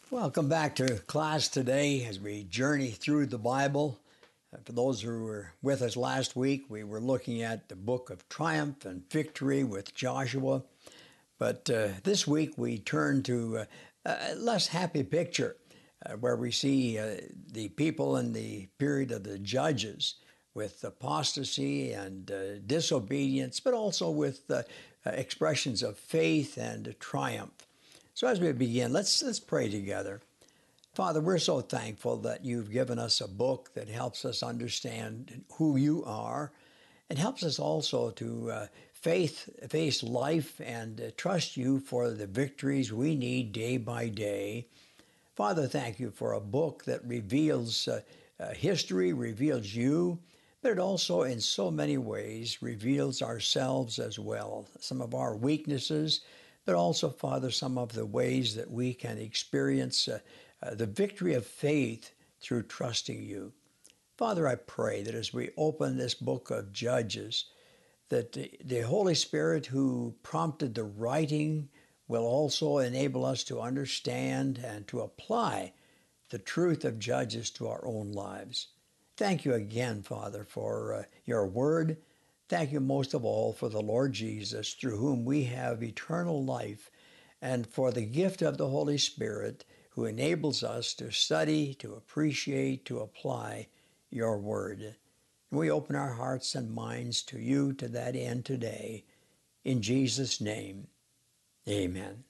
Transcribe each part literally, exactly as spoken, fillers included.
Welcome back to class today as we journey through the Bible. Uh, For those who were with us last week, we were looking at the book of triumph and victory with Joshua. But uh, this week we turn to uh, a less happy picture uh, where we see uh, the people in the period of the judges with apostasy and uh, disobedience, but also with uh, uh, expressions of faith and triumph. So as we begin, let's let's pray together. Father, we're so thankful that you've given us a book that helps us understand who you are and helps us also to uh, faith, face life and uh, trust you for the victories we need day by day. Father, thank you for a book that reveals uh, uh, history, reveals you, but it also in so many ways reveals ourselves as well, some of our weaknesses, but also, Father, some of the ways that we can experience uh, uh, the victory of faith through trusting you. Father, I pray that as we open this book of Judges, that the, the Holy Spirit who prompted the writing will also enable us to understand and to apply the truth of Judges to our own lives. Thank you again, Father, for uh, your word. Thank you most of all for the Lord Jesus, through whom we have eternal life, and for the gift of the Holy Spirit, who enables us to study, to appreciate, to apply your word. We open our hearts and minds to you to that end today. In Jesus' name, amen.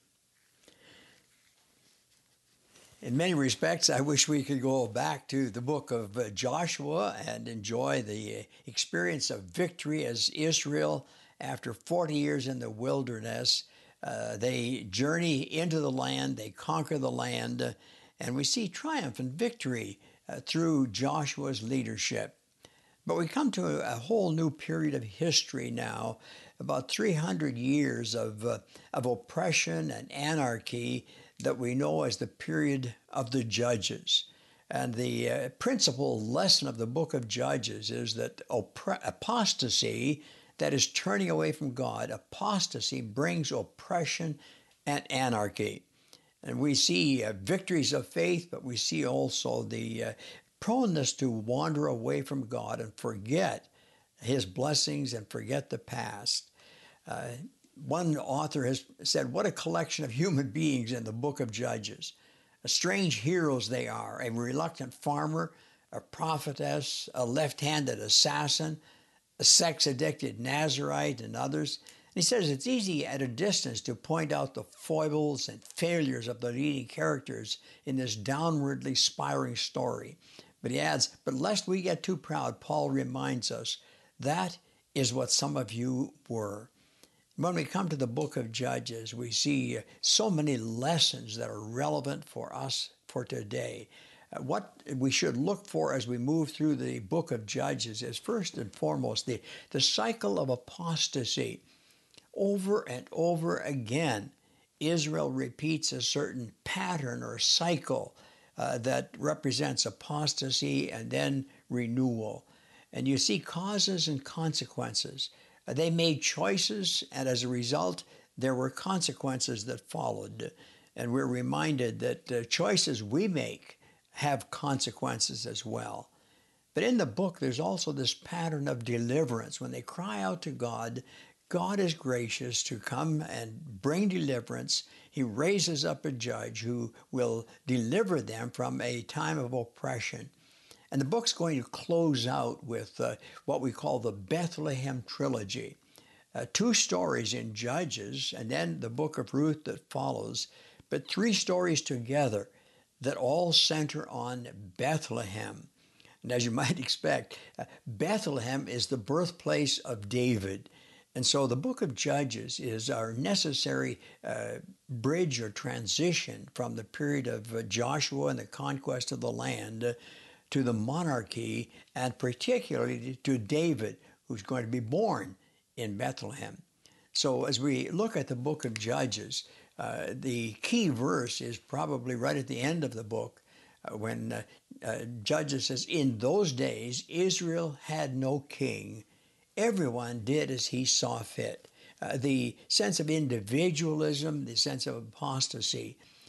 In many respects, I wish we could go back to the book of uh, Joshua and enjoy the experience of victory as Israel, after forty years in the wilderness, uh, they journey into the land, they conquer the land, uh, and we see triumph and victory uh, through Joshua's leadership. But we come to a whole new period of history now, about three hundred years of, uh, of oppression and anarchy that we know as the period of the Judges. And the uh, principal lesson of the book of Judges is that oppre- apostasy, that is turning away from God, apostasy brings oppression and anarchy. And we see uh, victories of faith, but we see also the uh, proneness to wander away from God and forget his blessings and forget the past. Uh, one author has said, what a collection of human beings in the book of Judges. Strange heroes they are, a reluctant farmer, a prophetess, a left-handed assassin, a sex-addicted Nazarite, and others. And he says it's easy at a distance to point out the foibles and failures of the leading characters in this downwardly spiraling story. But he adds, but lest we get too proud, Paul reminds us, that is what some of you were. When we come to the book of Judges, we see so many lessons that are relevant for us for today. Uh, what we should look for as we move through the book of Judges is first and foremost the, the cycle of apostasy. Over and over again, Israel repeats a certain pattern or cycle uh, that represents apostasy and then renewal. And you see causes and consequences. Uh, They made choices, and as a result, there were consequences that followed. And we're reminded that the choices we make have consequences as well. But in the book, there's also this pattern of deliverance. When they cry out to God, God is gracious to come and bring deliverance. He raises up a judge who will deliver them from a time of oppression. And the book's going to close out with uh, what we call the Bethlehem trilogy. Uh, two stories in Judges, and then the book of Ruth that follows, but three stories together that all center on Bethlehem. And as you might expect, uh, Bethlehem is the birthplace of David. And so the book of Judges is our necessary uh, bridge or transition from the period of uh, Joshua and the conquest of the land uh, to the monarchy, and particularly to David, who's going to be born in Bethlehem. So as we look at the book of Judges, uh, the key verse is probably right at the end of the book uh, when uh, uh, Judges says, in those days Israel had no king. Everyone did as he saw fit. Uh, the sense of individualism, the sense of apostasy,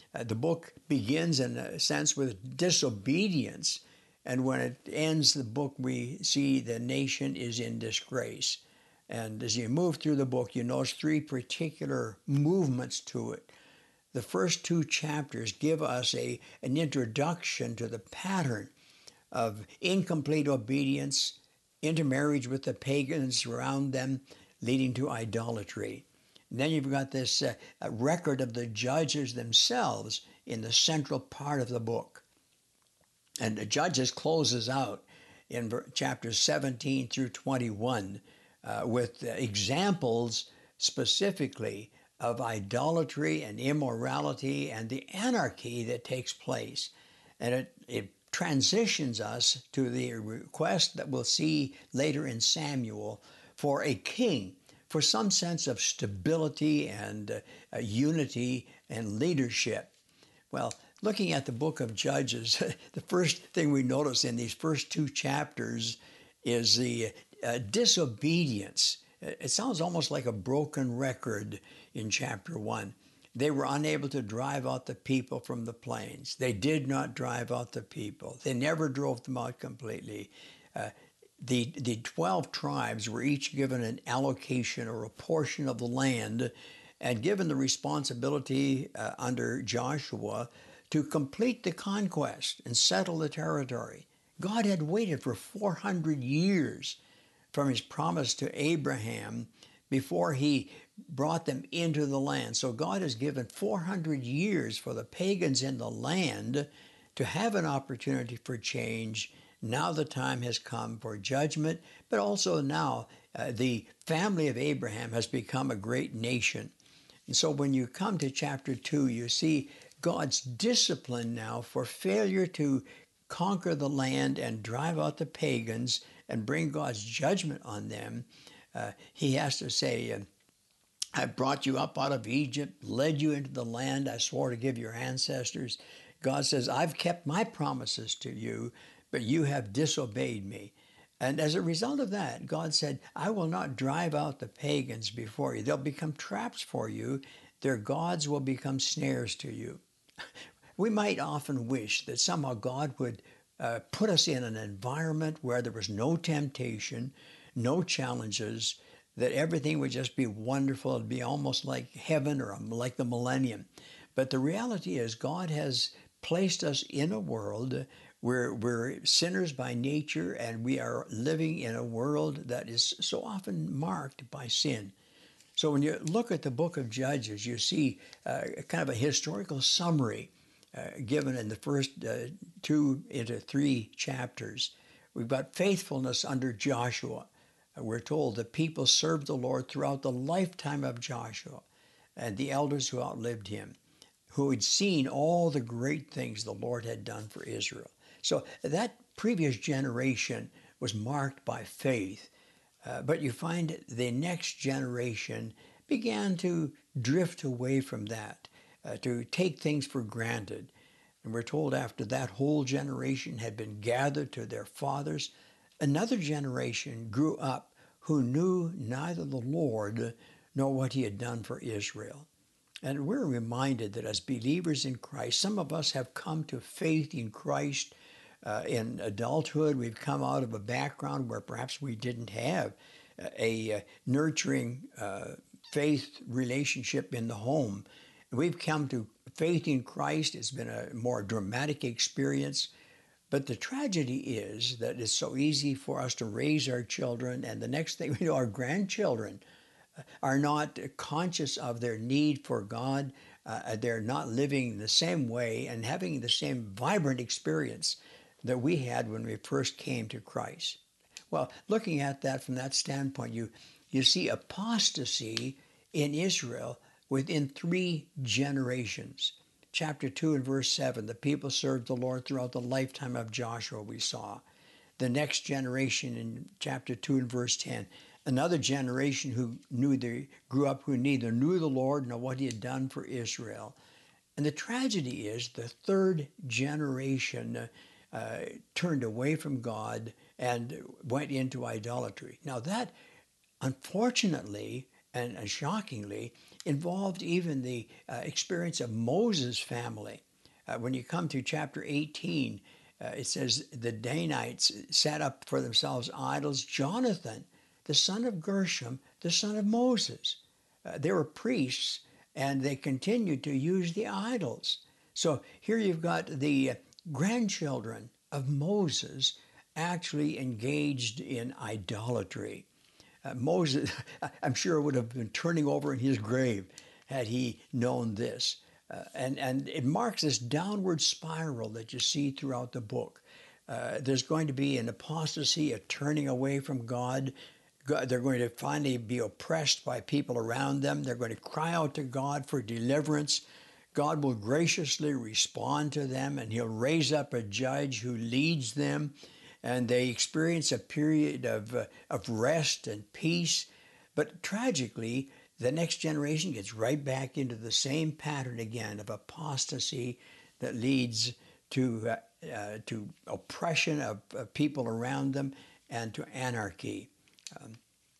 Uh, the book begins, in a sense, with disobedience, and when it ends the book, we see the nation is in disgrace. And as you move through the book, you notice three particular movements to it. The first two chapters give us a, an introduction to the pattern of incomplete obedience, intermarriage with the pagans around them, leading to idolatry. And then you've got this uh, record of the judges themselves in the central part of the book. And the Judges closes out in chapters seventeen through twenty-one uh, with examples specifically of idolatry and immorality and the anarchy that takes place. And it, it transitions us to the request that we'll see later in Samuel for a king, for some sense of stability and uh, unity and leadership. Well, looking at the book of Judges, the first thing we notice in these first two chapters is the uh, disobedience. It sounds almost like a broken record in chapter one. They were unable to drive out the people from the plains. They did not drive out the people. They never drove them out completely. Uh, the, the twelve tribes were each given an allocation or a portion of the land and given the responsibility uh, under Joshua to complete the conquest and settle the territory. God had waited for four hundred years from his promise to Abraham before he brought them into the land. So God has given four hundred years for the pagans in the land to have an opportunity for change. Now the time has come for judgment, but also now uh, the family of Abraham has become a great nation. And so when you come to chapter two, you see God's discipline now for failure to conquer the land and drive out the pagans and bring God's judgment on them. Uh, he has to say, uh, I brought you up out of Egypt, led you into the land I swore to give your ancestors. God says, I've kept my promises to you, but you have disobeyed me. And as a result of that, God said, I will not drive out the pagans before you. They'll become traps for you. Their gods will become snares to you. We might often wish that somehow God would uh, put us in an environment where there was no temptation, no challenges, that everything would just be wonderful. It'd be almost like heaven or like the millennium. But the reality is God has placed us in a world where we're sinners by nature, and we are living in a world that is so often marked by sin. So when you look at the book of Judges, you see uh, kind of a historical summary uh, given in the first uh, two into three chapters. We've got faithfulness under Joshua. Uh, we're told the people served the Lord throughout the lifetime of Joshua and the elders who outlived him, who had seen all the great things the Lord had done for Israel. So that previous generation was marked by faith. Uh, but you find the next generation began to drift away from that, uh, to take things for granted. And we're told after that whole generation had been gathered to their fathers, another generation grew up who knew neither the Lord nor what he had done for Israel. And we're reminded that as believers in Christ, some of us have come to faith in Christ Uh, in adulthood. We've come out of a background where perhaps we didn't have a, a nurturing uh, faith relationship in the home. We've come to faith in Christ. It's been a more dramatic experience. But the tragedy is that it's so easy for us to raise our children, and the next thing we know, our grandchildren are not conscious of their need for God. Uh, they're not living the same way and having the same vibrant experience that we had when we first came to Christ. Well, looking at that from that standpoint, you, you see apostasy in Israel within three generations. Chapter two and verse seven, the people served the Lord throughout the lifetime of Joshua, we saw. The next generation in chapter two and verse ten, another generation who knew they grew up who neither knew the Lord nor what he had done for Israel. And the tragedy is the third generation uh, turned away from God and went into idolatry. Now that, unfortunately and shockingly, involved even the uh, experience of Moses' family. Uh, when you come to chapter eighteen, uh, it says the Danites set up for themselves idols. Jonathan, the son of Gershom, the son of Moses. Uh, they were priests, and they continued to use the idols. So here you've got the grandchildren of Moses actually engaged in idolatry. Uh, Moses, I'm sure, would have been turning over in his grave had he known this. Uh, and, and it marks this downward spiral that you see throughout the book. Uh, there's going to be an apostasy, a turning away from God. God. They're going to finally be oppressed by people around them. They're going to cry out to God for deliverance. God will graciously respond to them, and he'll raise up a judge who leads them, and they experience a period of, uh, of rest and peace. But tragically, the next generation gets right back into the same pattern again of apostasy that leads to, uh, uh, to oppression of, of people around them and to anarchy. Um,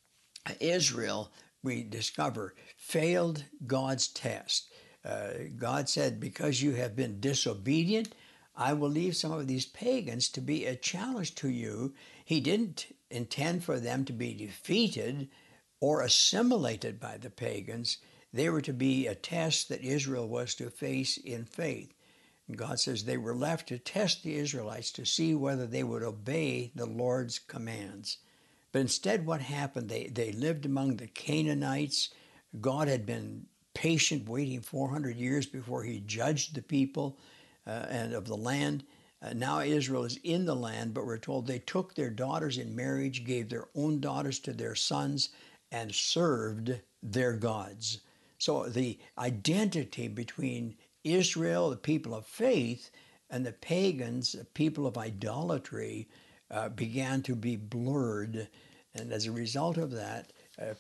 Israel, we discover, failed God's test. Uh, God said, because you have been disobedient, I will leave some of these pagans to be a challenge to you. He didn't intend for them to be defeated or assimilated by the pagans. They were to be a test that Israel was to face in faith. And God says they were left to test the Israelites to see whether they would obey the Lord's commands. But instead, what happened? They, they lived among the Canaanites. God had been patient, waiting four hundred years before he judged the people uh, and of the land. Uh, now Israel is in the land, but we're told they took their daughters in marriage, gave their own daughters to their sons, and served their gods. So the identity between Israel, the people of faith, and the pagans, the people of idolatry, uh, began to be blurred. And as a result of that, uh,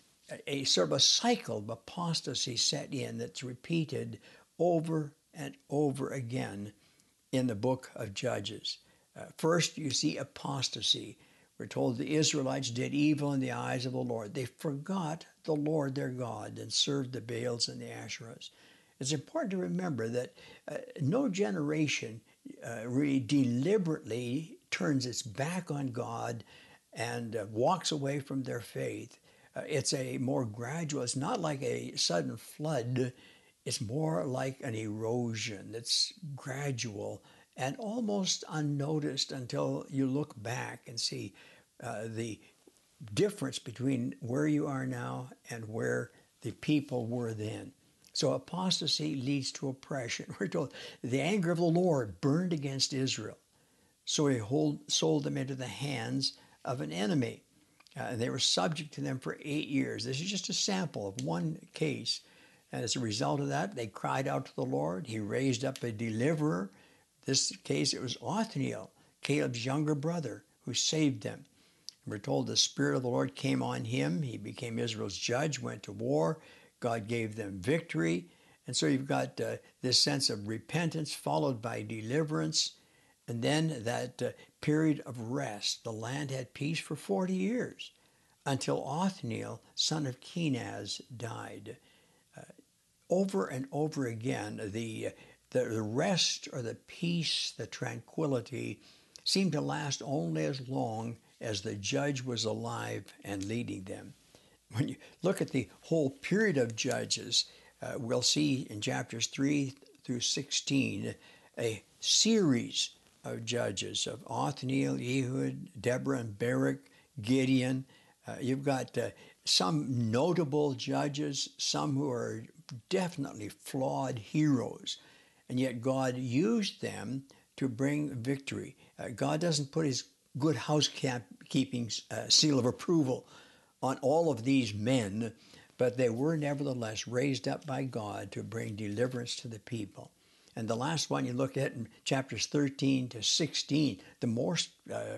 a sort of a cycle of apostasy set in that's repeated over and over again in the book of Judges. Uh, first, you see apostasy. We're told the Israelites did evil in the eyes of the Lord. They forgot the Lord their God and served the Baals and the Asherahs. It's important to remember that uh, no generation uh, really deliberately turns its back on God and uh, walks away from their faith. Uh, it's a more gradual, it's not like a sudden flood, it's more like an erosion that's gradual and almost unnoticed until you look back and see uh, the difference between where you are now and where the people were then. So apostasy leads to oppression. We're told the anger of the Lord burned against Israel, so he hold, sold them into the hands of an enemy. Uh, they were subject to them for eight years. This is just a sample of one case. And as a result of that, they cried out to the Lord. He raised up a deliverer. This case, it was Othniel, Caleb's younger brother, who saved them. And we're told the Spirit of the Lord came on him. He became Israel's judge, went to war. God gave them victory. And so you've got uh, this sense of repentance followed by deliverance. And then that uh, period of rest. The land had peace for forty years until Othniel, son of Kenaz, died. Uh, over and over again, the, the, the rest or the peace, the tranquility seemed to last only as long as the judge was alive and leading them. When you look at the whole period of Judges, uh, we'll see in chapters three through sixteen a series of judges, of Othniel, Ehud, Deborah and Barak, Gideon. Uh, you've got uh, some notable judges, some who are definitely flawed heroes, and yet God used them to bring victory. Uh, God doesn't put his good housekeeping uh, seal of approval on all of these men, but they were nevertheless raised up by God to bring deliverance to the people. And the last one you look at in chapters thirteen to sixteen, the more uh,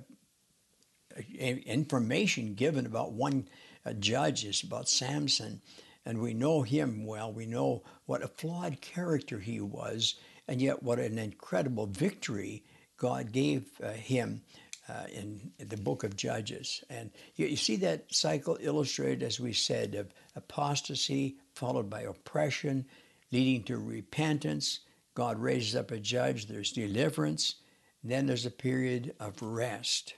information given about one uh, judge is about Samson. And we know him well. We know what a flawed character he was, and yet what an incredible victory God gave uh, him uh, in, in the book of Judges. And you, you see that cycle illustrated, as we said, of apostasy followed by oppression, leading to repentance. God raises up a judge. There's deliverance. Then there's a period of rest.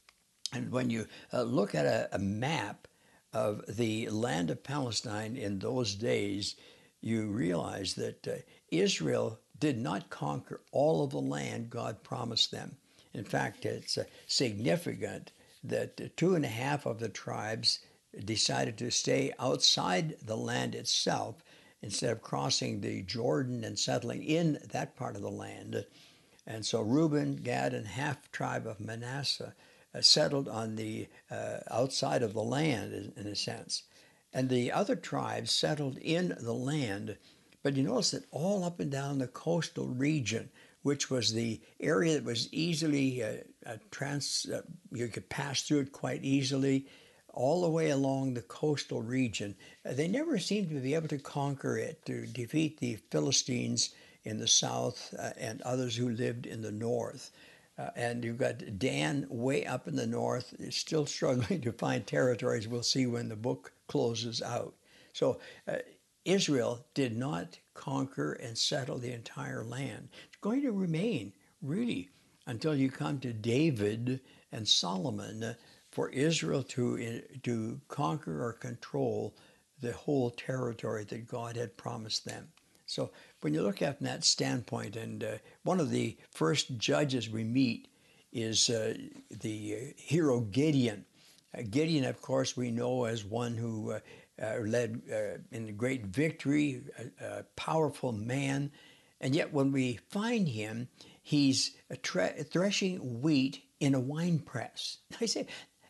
And when you uh, look at a, a map of the land of Palestine in those days, you realize that uh, Israel did not conquer all of the land God promised them. In fact, it's uh, significant that two and a half of the tribes decided to stay outside the land itself instead of crossing the Jordan and settling in that part of the land. And so Reuben, Gad, and half tribe of Manasseh uh, settled on the uh, outside of the land, in, in a sense. And the other tribes settled in the land. But you notice that all up and down the coastal region, which was the area that was easily uh, uh, trans, uh, you could pass through it quite easily, all the way along the coastal region. Uh, they never seemed to be able to conquer it, to defeat the Philistines in the south uh, and others who lived in the north. Uh, and you've got Dan way up in the north, still struggling to find territories. We'll see when the book closes out. So uh, Israel did not conquer and settle the entire land. It's going to remain, really, until you come to David and Solomon, uh, for Israel to, uh, to conquer or control the whole territory that God had promised them. So when you look at it from that standpoint, and uh, one of the first judges we meet is uh, the uh, hero Gideon. Uh, Gideon, of course, we know as one who uh, uh, led uh, in great victory, a, a powerful man. And yet when we find him, he's tre- threshing wheat in a wine press. I say,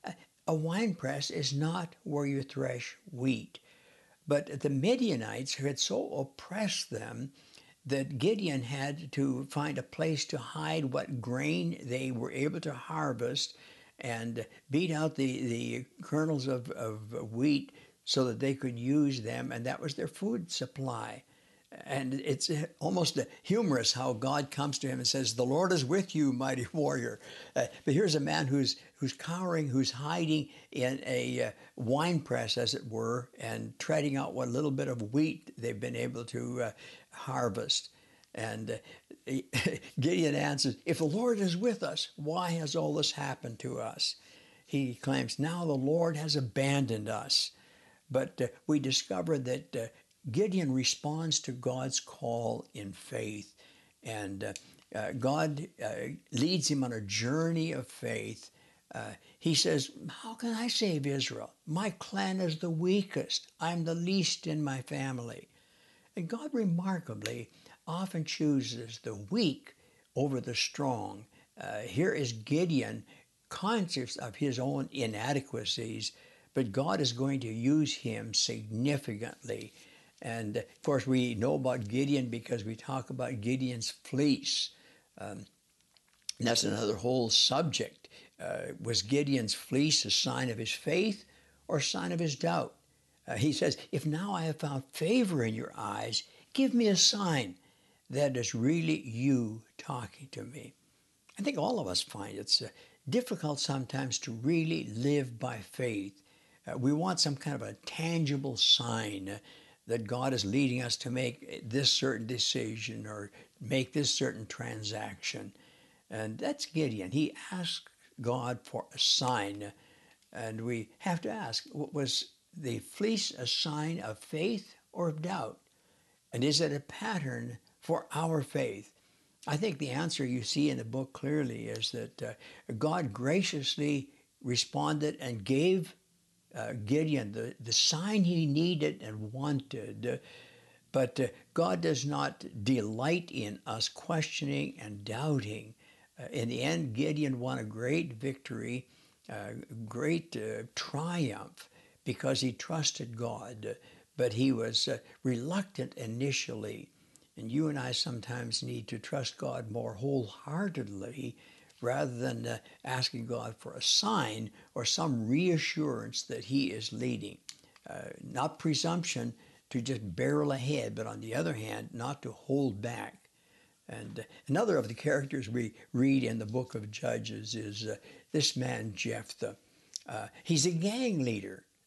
a wine press is not where you thresh wheat. But the Midianites had so oppressed them that Gideon had to find a place to hide what grain they were able to harvest and beat out the, the kernels of, of wheat so that they could use them, and that was their food supply. And it's almost humorous how God comes to him and says, "The Lord is with you, mighty warrior." Uh, but here's a man who's who's cowering, who's hiding in a uh, wine press, as it were, and treading out what little bit of wheat they've been able to uh, harvest. And uh, Gideon answers, "If the Lord is with us, why has all this happened to us?" He claims, "Now the Lord has abandoned us." But uh, we discover that uh, Gideon responds to God's call in faith, and uh, uh, God uh, leads him on a journey of faith. Uh, he says, "How can I save Israel? My clan is the weakest. I'm the least in my family." And God remarkably often chooses the weak over the strong. Uh, here is Gideon, conscious of his own inadequacies, but God is going to use him significantly. And of course, we know about Gideon because we talk about Gideon's fleece. Um, and that's another whole subject. Uh, was Gideon's fleece a sign of his faith or a sign of his doubt? Uh, he says, "If now I have found favor in your eyes, give me a sign that is really you talking to me." I think all of us find it's uh, difficult sometimes to really live by faith. Uh, we want some kind of a tangible sign uh, that God is leading us to make this certain decision or make this certain transaction. And that's Gideon. He asked God for a sign. And we have to ask, was the fleece a sign of faith or of doubt? And is it a pattern for our faith? I think the answer you see in the book clearly is that uh, God graciously responded and gave uh, Gideon the, the sign he needed and wanted. Uh, but uh, God does not delight in us questioning and doubting. Uh, in the end, Gideon won a great victory, uh, great uh, triumph, because he trusted God. But he was uh, reluctant initially. And you and I sometimes need to trust God more wholeheartedly rather than uh, asking God for a sign or some reassurance that he is leading. Uh, not presumption to just barrel ahead, but on the other hand, not to hold back. And uh, another of the characters we read in the book of Judges is uh, this man, Jephthah. Uh, he's a gang leader.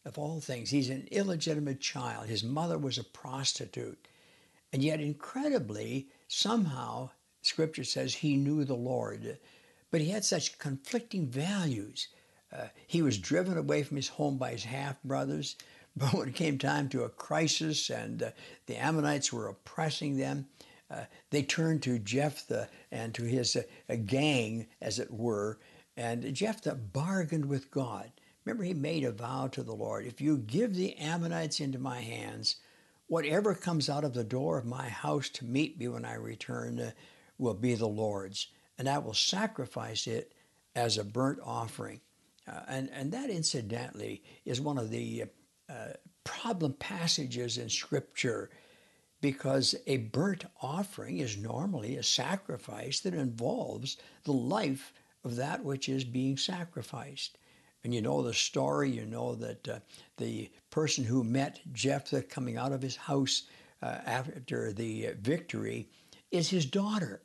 of all things. He's an illegitimate child. His mother was a prostitute. And yet, incredibly, somehow, Scripture says he knew the Lord. But he had such conflicting values. Uh, he was driven away from his home by his half-brothers. But when it came time to a crisis and uh, the Ammonites were oppressing them, uh, they turned to Jephthah and to his uh, gang, as it were. And Jephthah bargained with God. Remember, he made a vow to the Lord, if you give the Ammonites into my hands, whatever comes out of the door of my house to meet me when I return uh, will be the Lord's, and I will sacrifice it as a burnt offering. Uh, and, and that, incidentally, is one of the uh, problem passages in Scripture, because a burnt offering is normally a sacrifice that involves the life of that which is being sacrificed. And you know the story, you know that uh, the person who met Jephthah coming out of his house uh, after the victory is his daughter.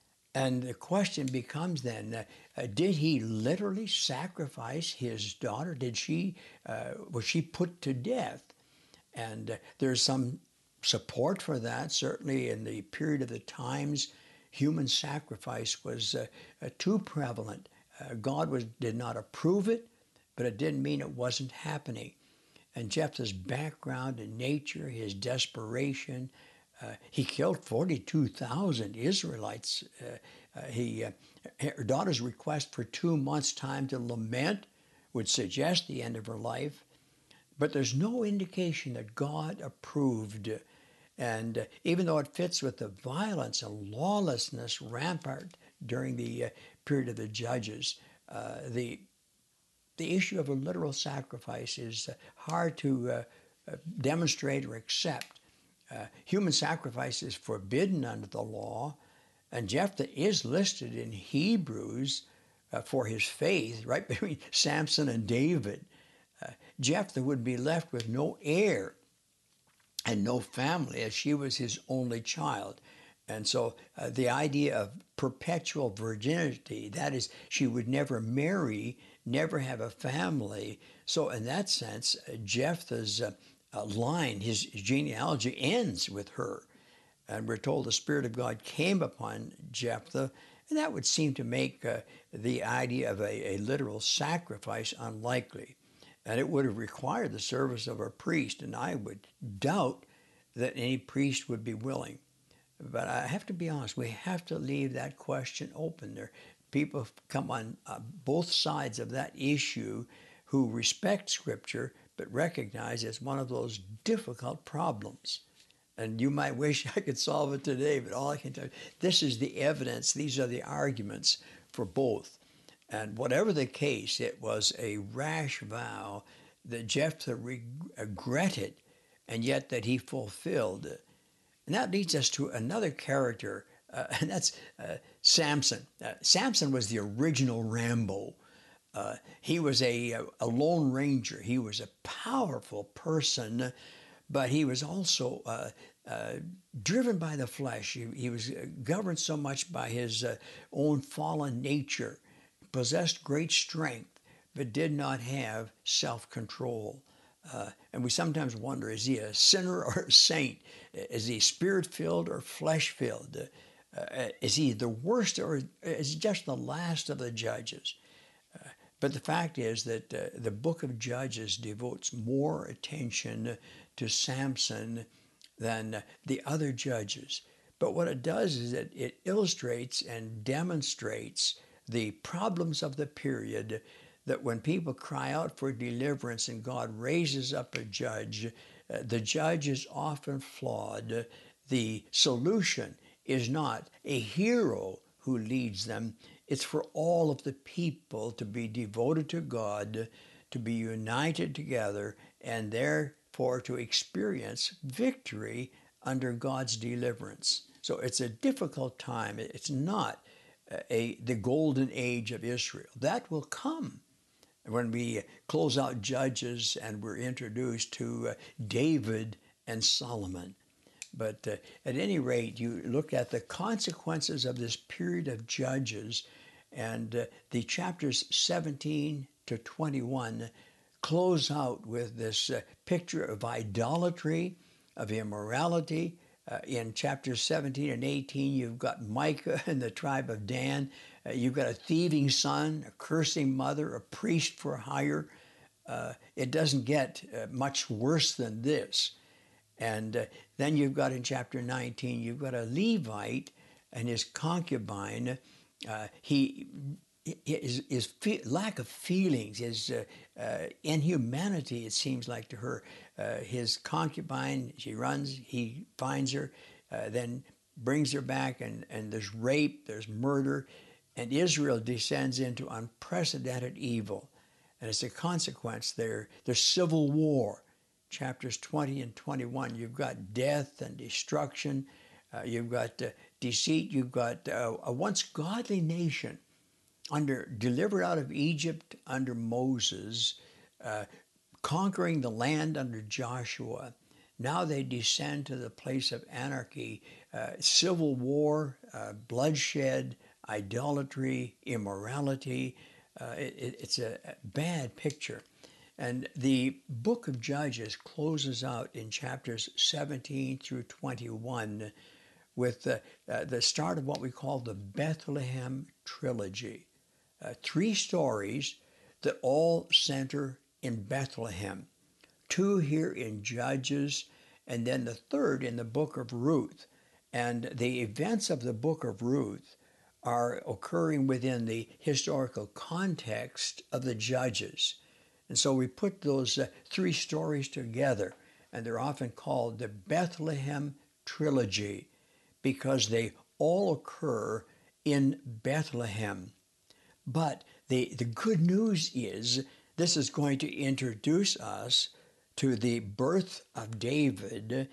And the question becomes then, uh, uh, did he literally sacrifice his daughter? Did she, uh, was she put to death? And uh, there's some support for that. Certainly in the period of the times, human sacrifice was uh, uh, too prevalent. Uh, God was, did not approve it, but it didn't mean it wasn't happening. And Jephthah's background and nature, his desperation, uh, he killed forty-two thousand Israelites. Uh, uh, he, uh, her daughter's request for two months' time to lament would suggest the end of her life. But there's no indication that God approved. And uh, even though it fits with the violence and lawlessness rampant during the uh, period of the Judges, uh, the the issue of a literal sacrifice is uh, hard to uh, uh, demonstrate or accept. Uh, human sacrifice is forbidden under the law, and Jephthah is listed in Hebrews uh, for his faith, right between Samson and David. Uh, Jephthah would be left with no heir and no family, as she was his only child. And so uh, the idea of perpetual virginity, that is, she would never marry, never have a family. So in that sense, uh, Jephthah's uh, uh, line, his genealogy ends with her. And we're told the Spirit of God came upon Jephthah, and that would seem to make uh, the idea of a, a literal sacrifice unlikely. And it would have required the service of a priest, and I would doubt that any priest would be willing. But I have to be honest, we have to leave that question open. There, people come on uh, both sides of that issue who respect Scripture, but recognize it's one of those difficult problems. And you might wish I could solve it today, but all I can tell you, this is the evidence, these are the arguments for both. And whatever the case, it was a rash vow that Jephthah regretted, and yet that he fulfilled. And that leads us to another character, uh, and that's uh, Samson. Uh, Samson was the original Rambo. Uh, he was a, a lone ranger. He was a powerful person, but he was also uh, uh, driven by the flesh. He, he was governed so much by his uh, own fallen nature, possessed great strength, but did not have self-control. Uh, and we sometimes wonder, is he a sinner or a saint? Is he spirit-filled or flesh-filled? Uh, is he the worst or is he just the last of the judges? Uh, but the fact is that uh, the book of Judges devotes more attention to Samson than uh, the other judges. But what it does is that it illustrates and demonstrates the problems of the period, that when people cry out for deliverance and God raises up a judge, uh, the judge is often flawed. The solution is not a hero who leads them. It's for all of the people to be devoted to God, to be united together, and therefore to experience victory under God's deliverance. So it's a difficult time. It's not a, the golden age of Israel. That will come when we close out Judges and we're introduced to uh, David and Solomon. But uh, at any rate, you look at the consequences of this period of Judges, and uh, the chapters seventeen to twenty-one close out with this uh, picture of idolatry, of immorality. Uh, in chapters seventeen and eighteen, you've got Micah and the tribe of Dan. Uh, you've got a thieving son, a cursing mother, a priest for hire. Uh, it doesn't get uh, much worse than this. And uh, then you've got in chapter nineteen, you've got a Levite and his concubine. Uh, he his, his fe- lack of feelings, his uh, uh, inhumanity, it seems like to her. Uh, his concubine, she runs, he finds her, uh, then brings her back, and, and there's rape, there's murder, and Israel descends into unprecedented evil. And as a consequence, there, there's civil war. Chapters twenty and twenty-one, you've got death and destruction, uh, you've got uh, deceit, you've got uh, a once godly nation under delivered out of Egypt under Moses, uh, conquering the land under Joshua. Now they descend to the place of anarchy, uh, civil war, uh, bloodshed, idolatry, immorality. Uh, it, it's a bad picture. And the book of Judges closes out in chapters seventeen through twenty-one with the, uh, the start of what we call the Bethlehem trilogy. Uh, three stories that all center in Bethlehem. Two here in Judges, and then the third in the book of Ruth. And the events of the book of Ruth are occurring within the historical context of the Judges. And so we put those uh, three stories together, and they're often called the Bethlehem trilogy because they all occur in Bethlehem. But the, the good news is this is going to introduce us to the birth of David,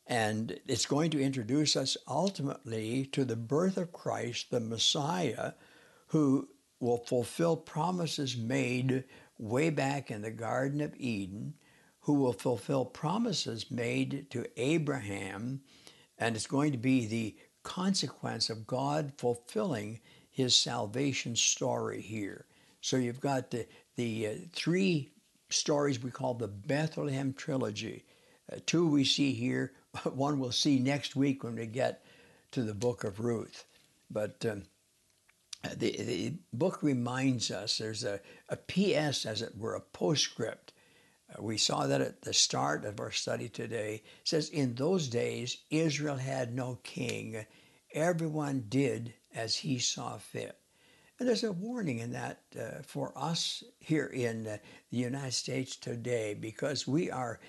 and it's going to introduce us ultimately to the birth of Christ, the Messiah, who will fulfill promises made way back in the Garden of Eden, who will fulfill promises made to Abraham, and it's going to be the consequence of God fulfilling his salvation story here. So you've got the, the uh, three stories we call the Bethlehem trilogy. Uh, two we see here, one we'll see next week when we get to the book of Ruth. But um, the, the book reminds us, there's a, a P S, as it were, a postscript. Uh, we saw that at the start of our study today. It says, in those days, Israel had no king. Everyone did as he saw fit. And there's a warning in that uh, for us here in uh, the United States today, because we are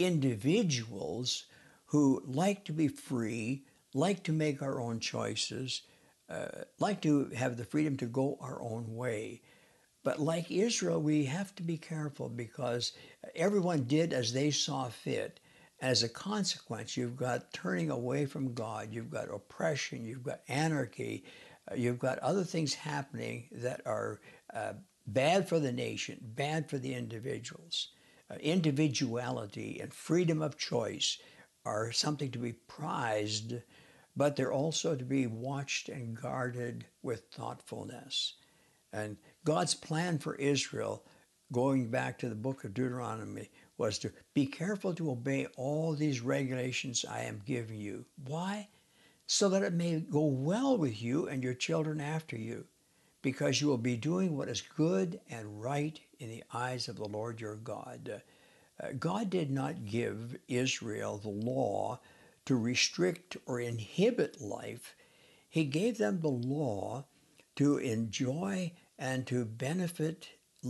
individuals who like to be free, like to make our own choices, uh, like to have the freedom to go our own way. But like Israel, we have to be careful because everyone did as they saw fit. As a consequence, you've got turning away from God, you've got oppression, you've got anarchy, uh, you've got other things happening that are uh, bad for the nation, bad for the individuals. Uh, individuality and freedom of choice are something to be prized, but they're also to be watched and guarded with thoughtfulness. And God's plan for Israel, going back to the book of Deuteronomy, was to be careful to obey all these regulations I am giving you. Why? So that it may go well with you and your children after you, because you will be doing what is good and right in the eyes of the Lord your God. Uh, God did not give Israel the law to restrict or inhibit life. He gave them the law to enjoy and to benefit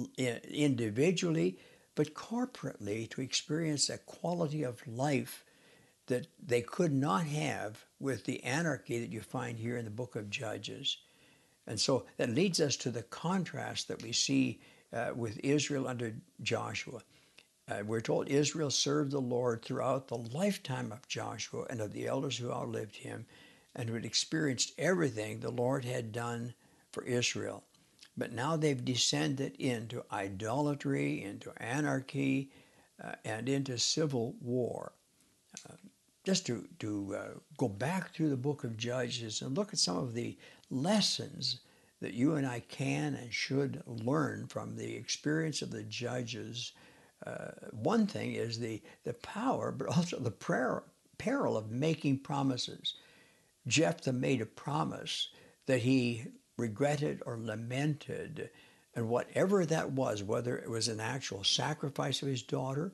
individually, but corporately to experience a quality of life that they could not have with the anarchy that you find here in the book of Judges. And so that leads us to the contrast that we see uh, with Israel under Joshua. Uh, we're told Israel served the Lord throughout the lifetime of Joshua and of the elders who outlived him, and who had experienced everything the Lord had done for Israel. But now they've descended into idolatry, into anarchy, uh, and into civil war. Uh, just to, to uh, go back through the book of Judges and look at some of the lessons that you and I can and should learn from the experience of the judges Uh, one thing is the, the power, but also the prayer, peril of making promises. Jephthah made a promise that he regretted or lamented, and whatever that was, whether it was an actual sacrifice of his daughter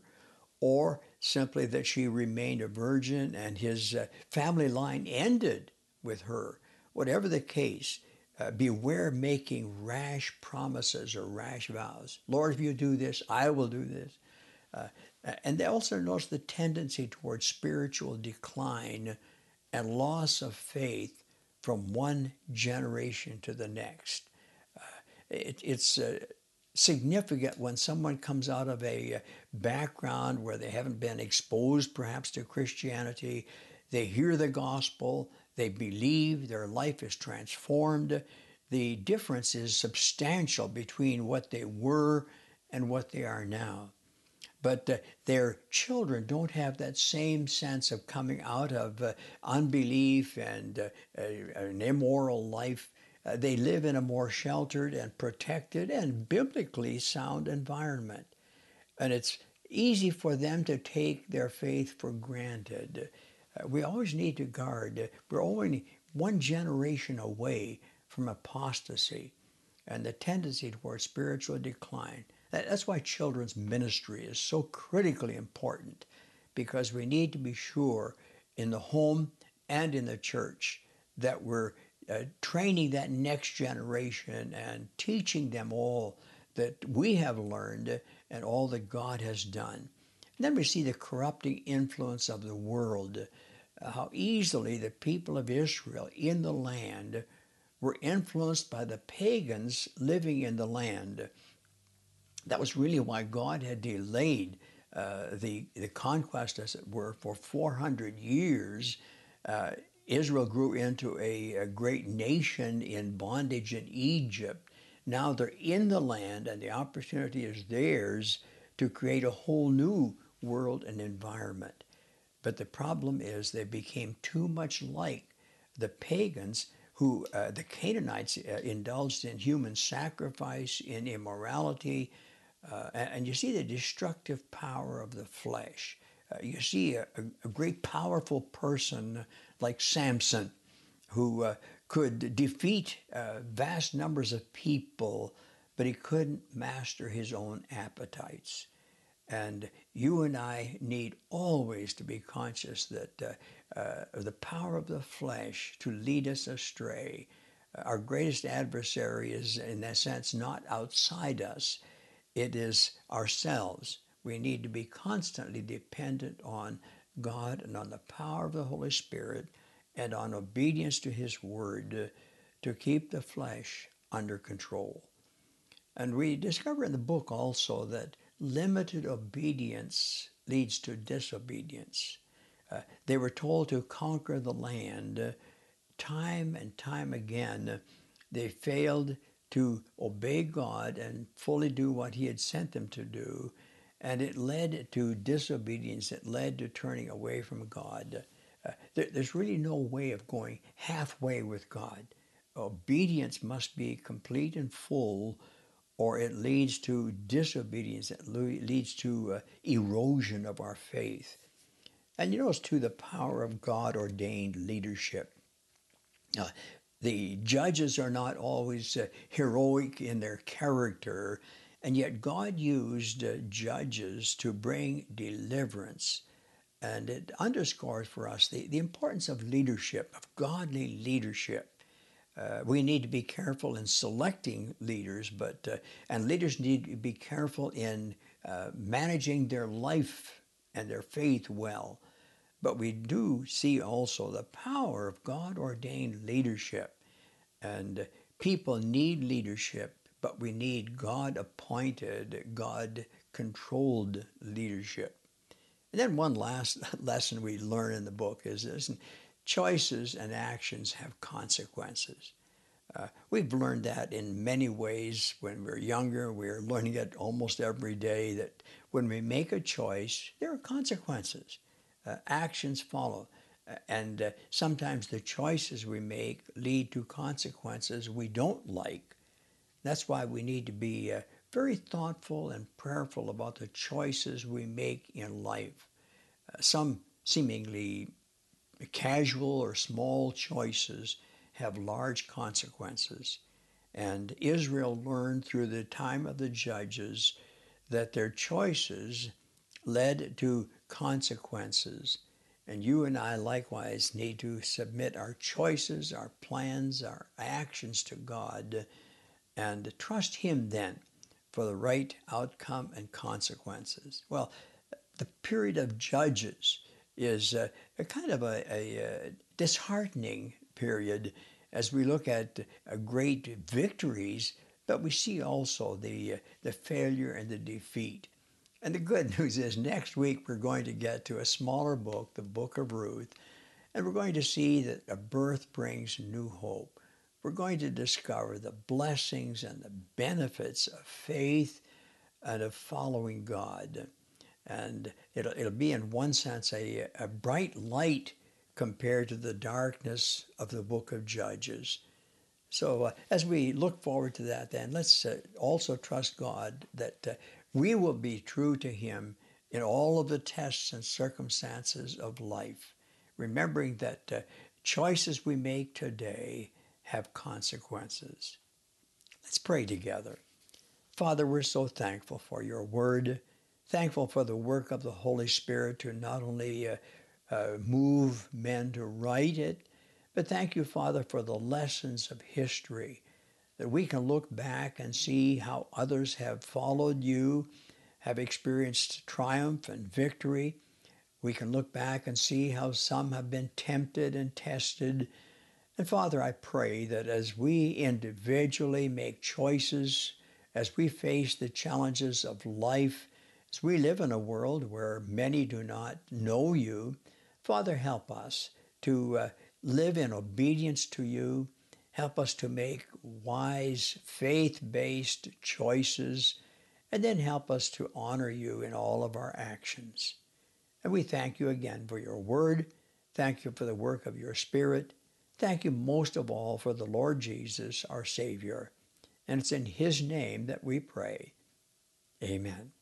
or simply that she remained a virgin and his uh, family line ended with her, whatever the case, uh, beware making rash promises or rash vows. Lord, if you do this, I will do this. Uh, and they also notice the tendency towards spiritual decline and loss of faith from one generation to the next. Uh, it, it's uh, significant when someone comes out of a background where they haven't been exposed perhaps to Christianity. They hear the gospel, they believe, their life is transformed. The difference is substantial between what they were and what they are now. But uh, their children don't have that same sense of coming out of uh, unbelief and uh, an immoral life. Uh, they live in a more sheltered and protected and biblically sound environment. And it's easy for them to take their faith for granted. Uh, we always need to guard. We're only one generation away from apostasy and the tendency towards spiritual decline. That's why children's ministry is so critically important, because we need to be sure in the home and in the church that we're uh, training that next generation and teaching them all that we have learned and all that God has done. And then we see the corrupting influence of the world, uh, how easily the people of Israel in the land were influenced by the pagans living in the land. That was really why God had delayed uh, the, the conquest, as it were, for four hundred years. Uh, Israel grew into a, a great nation in bondage in Egypt. Now they're in the land, and the opportunity is theirs to create a whole new world and environment. But the problem is they became too much like the pagans who, uh, the Canaanites, uh, indulged in human sacrifice, in immorality, uh, and you see the destructive power of the flesh. Uh, you see a, a great powerful person like Samson, who uh, could defeat uh, vast numbers of people, but he couldn't master his own appetites. And you and I need always to be conscious that uh, uh, the power of the flesh to lead us astray. Our greatest adversary is, in that sense, not outside us. It is ourselves. We need to be constantly dependent on God and on the power of the Holy Spirit and on obedience to His Word to keep the flesh under control. And we discover in the book also that limited obedience leads to disobedience. Uh, they were told to conquer the land. Uh, time and time again, they failed to obey God and fully do what He had sent them to do, and it led to disobedience. It led to turning away from God. Uh, there, there's really no way of going halfway with God. Obedience must be complete and full, or it leads to disobedience. It leads to uh, erosion of our faith. And you notice, too, the power of God-ordained leadership. Uh, the judges are not always uh, heroic in their character, and yet God used uh, judges to bring deliverance. And it underscores for us the, the importance of leadership, of godly leadership. Uh, we need to be careful in selecting leaders, but uh, and leaders need to be careful in uh, managing their life and their faith well. But we do see also the power of God-ordained leadership. And people need leadership, but we need God-appointed, God-controlled leadership. And then one last lesson we learn in the book is this: choices and actions have consequences. Uh, we've learned that in many ways when we're younger. We're learning it almost every day, that when we make a choice, there are consequences. Uh, actions follow. Uh, and uh, sometimes the choices we make lead to consequences we don't like. That's why we need to be uh, very thoughtful and prayerful about the choices we make in life. Uh, some seemingly casual or small choices have large consequences. And Israel learned through the time of the judges that their choices led to consequences. And you and I likewise need to submit our choices, our plans, our actions to God and trust Him then for the right outcome and consequences. Well, the period of Judges is a, a kind of a, a, a disheartening period as we look at uh, great victories, but we see also the, uh, the failure and the defeat. And the good news is next week we're going to get to a smaller book, the book of Ruth, and we're going to see that a birth brings new hope. We're going to discover the blessings and the benefits of faith and of following God. And it'll, it'll be in one sense a, a bright light compared to the darkness of the book of Judges. So uh, as we look forward to that then, let's uh, also trust God that uh, we will be true to Him in all of the tests and circumstances of life, remembering that uh, choices we make today have consequences. Let's pray together. Father, we're so thankful for your word, thankful for the work of the Holy Spirit to not only uh, uh, move men to write it, but thank you, Father, for the lessons of history, that we can look back and see how others have followed you, have experienced triumph and victory. We can look back and see how some have been tempted and tested. And Father, I pray that as we individually make choices, as we face the challenges of life, as we live in a world where many do not know you, Father, help us to uh, live in obedience to you. Help us to make wise, faith-based choices, and then help us to honor you in all of our actions. And we thank you again for your word. Thank you for the work of your Spirit. Thank you most of all for the Lord Jesus, our Savior. And it's in His name that we pray. Amen.